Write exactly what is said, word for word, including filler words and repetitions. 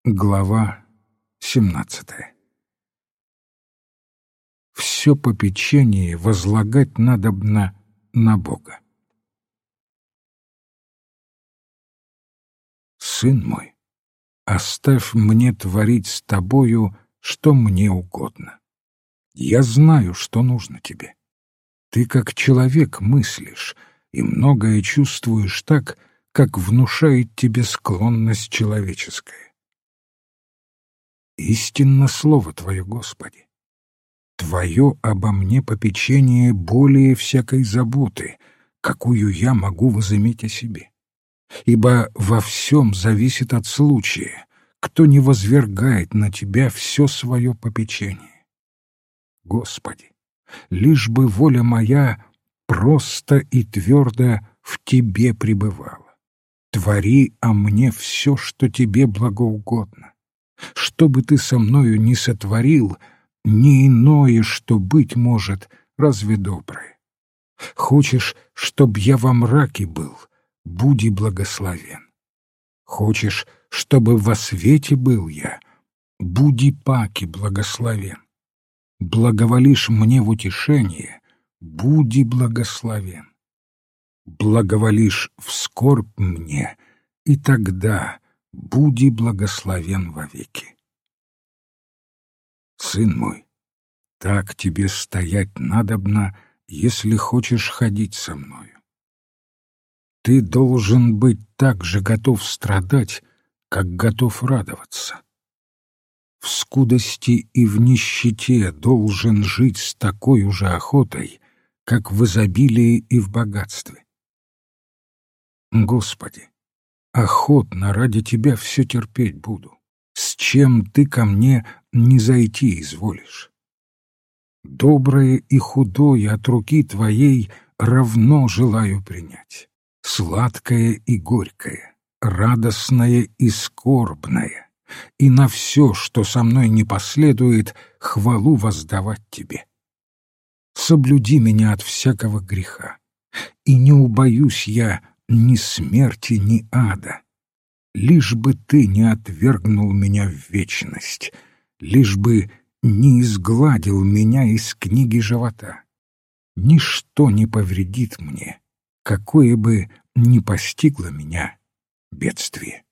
Глава семнадцатая. Все попечение возлагать надобно на Бога. Сын мой, оставь мне творить с тобою, что мне угодно. Я знаю, что нужно тебе. Ты как человек мыслишь и многое чувствуешь так, как внушает тебе склонность человеческая. Истинно слово Твое, Господи. Твое обо мне попечение более всякой заботы, какую я могу возыметь о себе. Ибо во всем зависит от случая, кто не возвергает на Тебя все свое попечение. Господи, лишь бы воля моя просто и твердо в Тебе пребывала. Твори о мне все, что Тебе благоугодно. Что бы Ты со мною ни сотворил, не иное, что быть может, разве доброе. Хочешь, чтоб я во мраке был, буди благословен. Хочешь, чтобы во свете был я, буди паки благословен. Благоволишь мне в утешение, буди благословен. Благоволишь в скорбь мне, и тогда буди благословен вовеки. Сын мой, так тебе стоять надобно, если хочешь ходить со мною. Ты должен быть так же готов страдать, как готов радоваться. В скудости и в нищете должен жить с такой же охотой, как в изобилии и в богатстве. Господи, охотно ради Тебя все терпеть буду, с чем Ты ко мне не зайти изволишь. Доброе и худое от руки Твоей равно желаю принять, сладкое и горькое, радостное и скорбное, и на все, что со мной не последует, хвалу воздавать Тебе. Соблюди меня от всякого греха, и не убоюсь я ни смерти, ни ада. Лишь бы Ты не отвергнул меня в вечность, лишь бы не изгладил меня из книги живота. Ничто не повредит мне, какое бы ни постигло меня бедствие.